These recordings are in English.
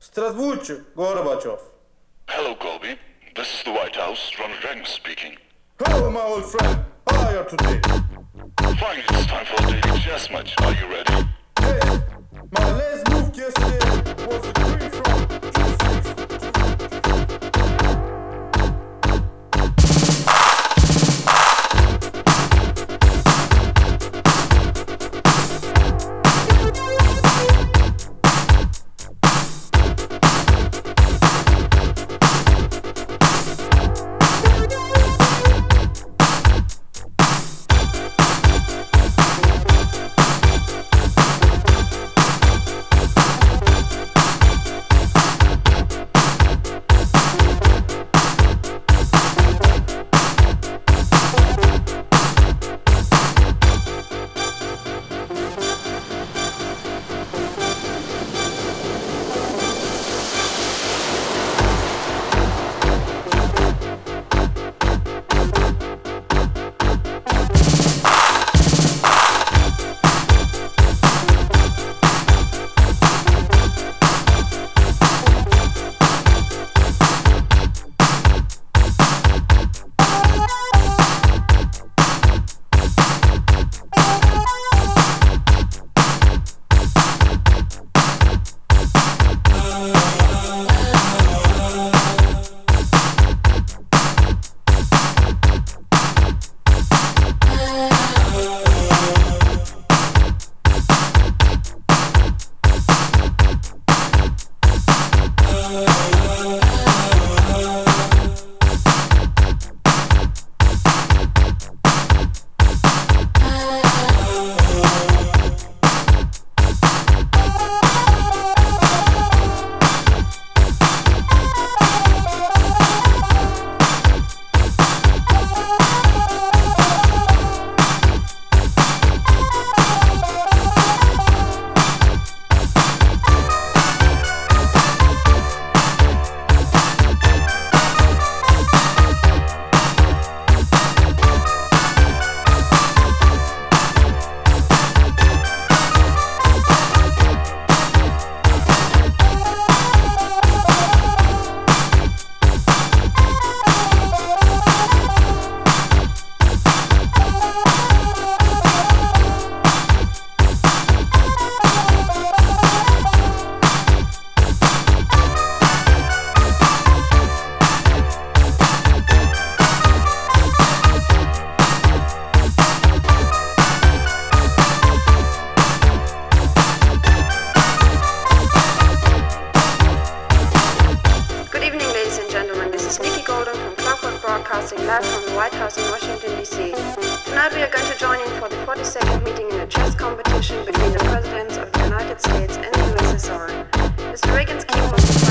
Здравствуйте, Gorbachev. Hello, Colby. This is the White House. Ronald Reagan speaking. Hello, my old friend. How are you today? Fine, it's time for a daily chess match. Are you ready? Yes. My last move yesterday was a queen from E6. Broadcasting live from the White House in Washington, D.C. Tonight we are going to join in for the 42nd meeting in a chess competition between the presidents of the United States and the USSR. Mr. Reagan's keyboard is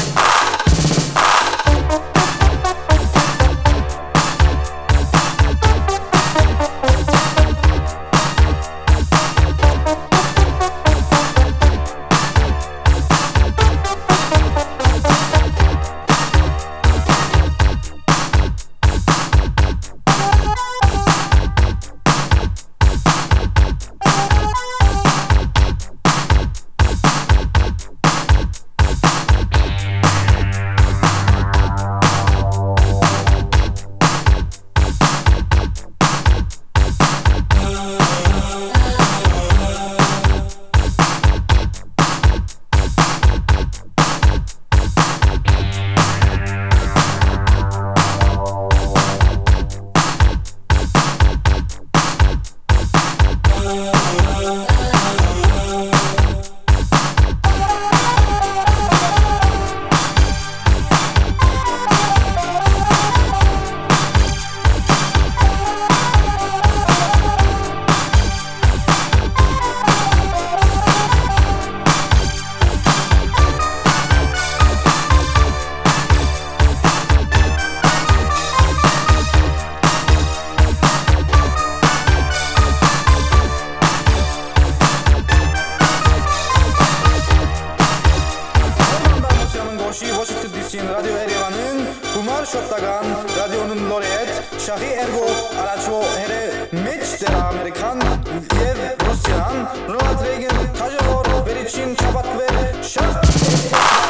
Washington DC'nin 라디오 에리와는 부말 쉬었다간 라디오는 노래et 샤히 에르고 아라초 헤레 메치 데라 아메리칸 예v 루시안 로나드 레이건 타조로 베리친 차바트베 샤트